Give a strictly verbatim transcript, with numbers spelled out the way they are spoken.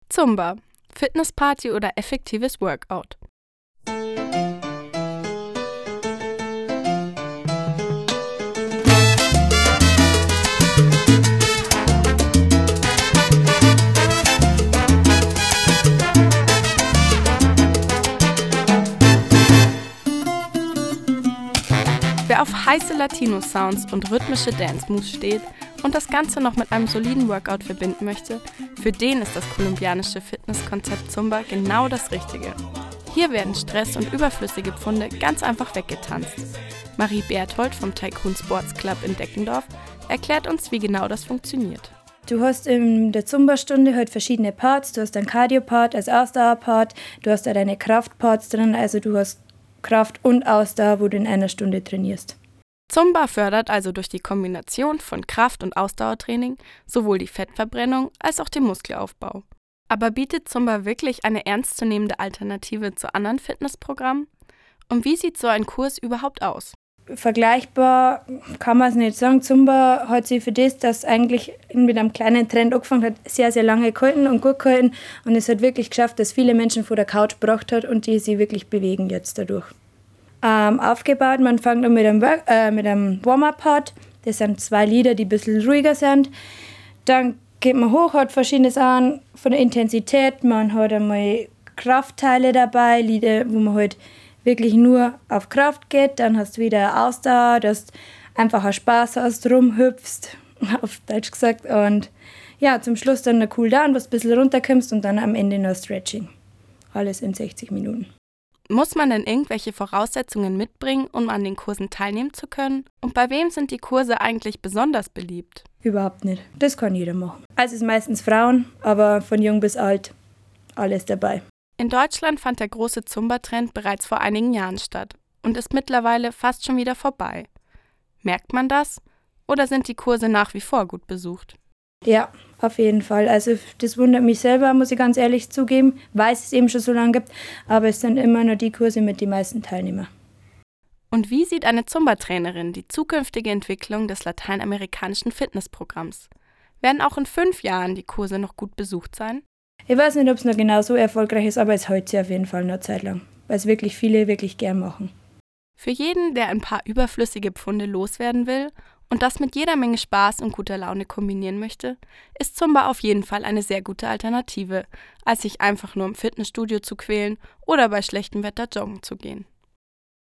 Zumba, Fitnessparty oder effektives Workout. Wer auf heiße Latino-Sounds und rhythmische Dance-Moves steht und das Ganze noch mit einem soliden Workout verbinden möchte, für den ist das kolumbianische Fitnesskonzept Zumba genau das Richtige. Hier werden Stress und überflüssige Pfunde ganz einfach weggetanzt. Marie Berthold vom Tycoon Sports Club in Deckendorf erklärt uns, wie genau das funktioniert. Du hast in der Zumba-Stunde halt verschiedene Parts. Du hast einen Cardio-Part als Ausdauer-Part, du hast da deine Kraft-Parts drin, also du hast Kraft und Ausdauer, wo du in einer Stunde trainierst. Zumba fördert also durch die Kombination von Kraft- und Ausdauertraining sowohl die Fettverbrennung als auch den Muskelaufbau. Aber bietet Zumba wirklich eine ernstzunehmende Alternative zu anderen Fitnessprogrammen? Und wie sieht so ein Kurs überhaupt aus? Vergleichbar kann man es nicht sagen. Zumba hat sich für das, dass eigentlich mit einem kleinen Trend angefangen hat, sehr, sehr lange gehalten und gut gehalten. Und es hat wirklich geschafft, dass viele Menschen vor der Couch gebracht hat und die sich wirklich bewegen jetzt dadurch. Ähm, aufgebaut, man fängt an mit einem, Work- äh, mit einem Warm-Up-Part. Das sind zwei Lieder, die ein bisschen ruhiger sind. Dann geht man hoch, hat verschiedene Sachen von der Intensität. Man hat einmal Kraftteile dabei, Lieder, wo man halt wirklich nur auf Kraft geht, dann hast du wieder Ausdauer, dass du einfach einen Spaß hast, rumhüpfst, auf Deutsch gesagt. Und ja, zum Schluss dann ein Cooldown, was ein bisschen runterkommst und dann am Ende noch Stretching. Alles in sechzig Minuten. Muss man denn irgendwelche Voraussetzungen mitbringen, um an den Kursen teilnehmen zu können? Und bei wem sind die Kurse eigentlich besonders beliebt? Überhaupt nicht. Das kann jeder machen. Also es sind meistens Frauen, aber von jung bis alt alles dabei. In Deutschland fand der große Zumba-Trend bereits vor einigen Jahren statt und ist mittlerweile fast schon wieder vorbei. Merkt man das? Oder sind die Kurse nach wie vor gut besucht? Ja, auf jeden Fall. Also das wundert mich selber, muss ich ganz ehrlich zugeben, weil es es eben schon so lange gibt. Aber es sind immer nur die Kurse mit den meisten Teilnehmern. Und wie sieht eine Zumba-Trainerin die zukünftige Entwicklung des lateinamerikanischen Fitnessprogramms? Werden auch in fünf Jahren die Kurse noch gut besucht sein? Ich weiß nicht, ob es noch genau so erfolgreich ist, aber es hält sich auf jeden Fall noch eine Zeit lang, weil es wirklich viele wirklich gern machen. Für jeden, der ein paar überflüssige Pfunde loswerden will und das mit jeder Menge Spaß und guter Laune kombinieren möchte, ist Zumba auf jeden Fall eine sehr gute Alternative, als sich einfach nur im Fitnessstudio zu quälen oder bei schlechtem Wetter joggen zu gehen.